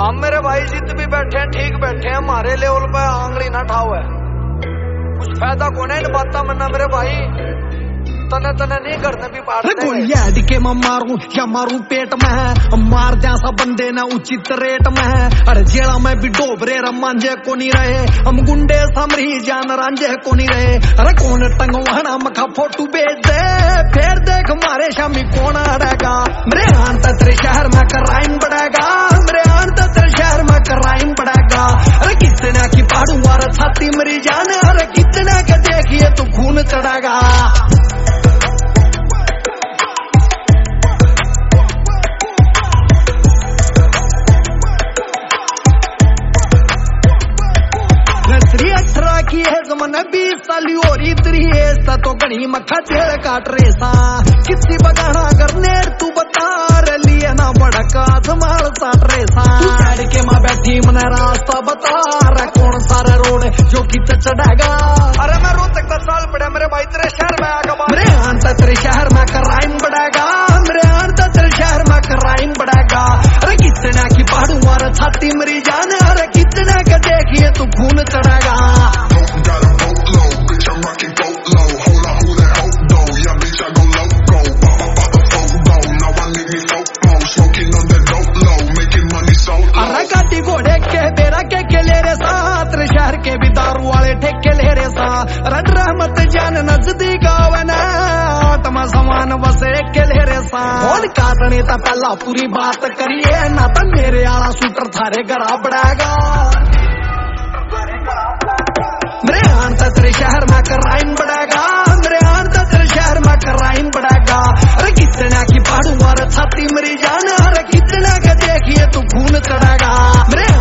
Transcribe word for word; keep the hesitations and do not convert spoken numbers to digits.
हम मेरे भाई जित भी बैठे हैं ठीक बैठे हैं, हमारे लेवल पे आंगली ना ठाओ है। कुछ फायदा कौन है इन बात मना मेरे भाई, तने तने नहीं करने भी पाड़ते। गोलियां के मैं मारूं या मारूं पेट में है, मार दिया सा बंदे ना उचित रेट में है। अरे जेड़ा में भी डोबरे रमांजे को नहीं रहे, हम गुंडे समरी जान रांझे को नहीं रहे। अरे कौन टंगवाना मखा फोटो भेज दे, फिर देख मारे शामी कौन अड़ेगा। मेरे आन तेरे शहर में क्राइम बढ़ेगा, मेरे आन तेरे शहर में क्राइम बढ़ेगा। अरे कितने की पाड़ू और छाती मरी जान, अरे कितने के देखिए तो खून चढ़ेगा। अठारह की है जमाना बीस साली और इतरी है तो गणी मक्खा जेल काट रेसा। किसी बगाना करने तू बता लिए ना बड़का संभाल साट रेसा। साइड के माँ बैठी मना रास्ता बता रहा कौन सारा रोड जो कित चढ़ेगा। अरे मैं रोज तक दस साल पड़ा मेरे भाई तेरे शहर में आगा। मेरे आन तेरे शहर में क्राइम बढ़ेगा, मेरे आन तेरे शहर में क्राइम बढ़ेगा। अरे कितने की पहाड़ू और छाती मरी जान, अरे कितने के देखिए तो खून चढ़ेगा। गाड़ी घोड़े के बेरा के के ले रे साथ शहर के भी दारू वाले ठेके ले रे सा। रड रहमत जान नजदीक आवना तमा समान बसे के ले रे सा। कौन काटने ता पहला पूरी बात करिए ना तो मेरे आला शूटर थारे घरा बढ़ेगा। मेरे आन तेरे शहर में क्राइम बढ़ेगा, मेरे आन तेरे शहर में क्राइम बढ़ेगा। अरे कितने की पहाड़ू और छाती मरी जान, अरे कितने के देखिए तो खून चढ़ेगा। मेरे